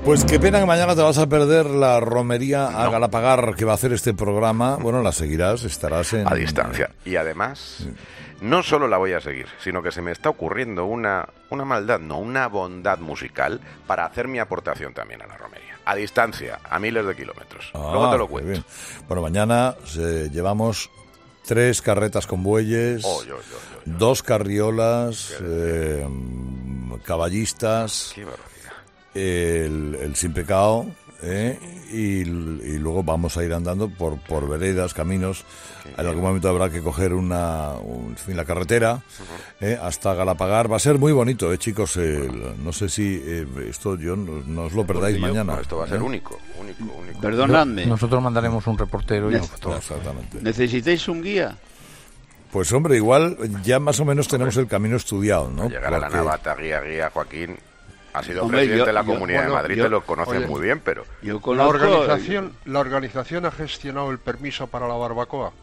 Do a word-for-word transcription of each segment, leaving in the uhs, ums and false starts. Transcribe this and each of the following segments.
Pues qué pena que mañana te vas a perder la romería a no. Galapagar que va a hacer este programa. Bueno, la seguirás, estarás en... A distancia. Y además, no solo la voy a seguir, sino que se me está ocurriendo una, una maldad, no, una bondad musical para hacer mi aportación también a la romería. A distancia, a miles de kilómetros. Ah, luego te lo cuento. Bien. Bueno, mañana eh, llevamos tres carretas con bueyes, oh, yo, yo, yo, yo. dos carriolas, eh, caballistas... Qué barbaridad. El, el sin pecado, ¿eh? y, y luego vamos a ir andando por, por veredas, caminos. En algún momento habrá que coger una, un, en fin, la carretera, uh-huh. ¿eh? hasta Galapagar. Va a ser muy bonito, ¿eh, chicos? El, no sé si eh, esto yo no, no os lo perdáis yo, mañana. No, esto va a ser ¿eh? único, único, único. Perdonadme. Nosotros mandaremos un reportero y Ne- una fotógrafa. Exactamente. ¿Necesitáis un guía? Pues hombre, igual ya más o menos tenemos el camino estudiado, ¿no? Al llegar Porque... a la Navata, guía, guía, Joaquín... Ha sido Hombre, presidente yo, de la yo, Comunidad bueno, de Madrid, yo, te lo conoces oye, muy bien, pero... Yo La conozco, organización, la organización ha gestionado el permiso para la barbacoa.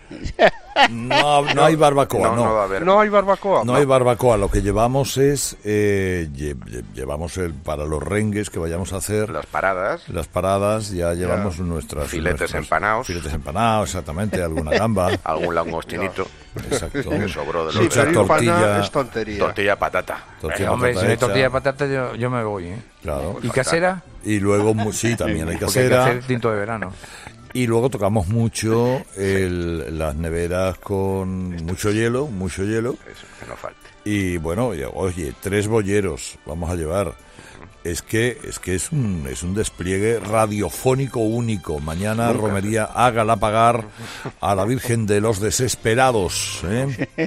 No, no hay barbacoa, no. No, no va a haber. No hay barbacoa. No hay barbacoa, lo que llevamos es, eh, lle- lle- llevamos el para los rengues que vayamos a hacer, Las paradas, las paradas, ya llevamos Ya. nuestras... Filetes nuestras- empanados. Filetes empanados, exactamente, alguna gamba, algún langostinito, exacto. que sobró de Sí, los Mucha pero de- empana tortilla, es tontería. tortilla patata. tortilla Eh, hombre, si patata no hay hecha, tortilla de patata, yo, yo me voy, ¿eh? claro. ¿Y casera? Y luego, mu- sí, también hay Porque hay que casera. hacer tinto de verano. Y luego tocamos mucho el, las neveras con mucho hielo, mucho hielo. Eso, que no falte. Y bueno, oye, oye, tres bolleros vamos a llevar. Es que es que es un es un despliegue radiofónico único. Mañana romería a Galapagar a la Virgen de los Desesperados, ¿eh?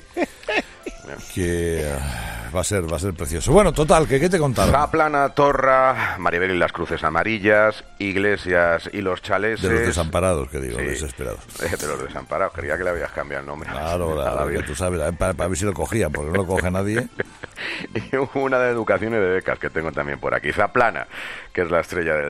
Que uh, va a ser va a ser precioso. Bueno, total, que qué te contaron Zaplana, Torra, Maribel y las Cruces Amarillas, Iglesias y los Chaleses. de los desamparados, que digo, Sí. desesperados. De los desamparados, creía que le habías cambiado el nombre. Claro, A la claro, que Virgen. tú sabes, eh, para, para ver si lo cogían, porque no lo coge nadie. Y una de educación y de becas que tengo también por aquí. Zaplana, que es la estrella del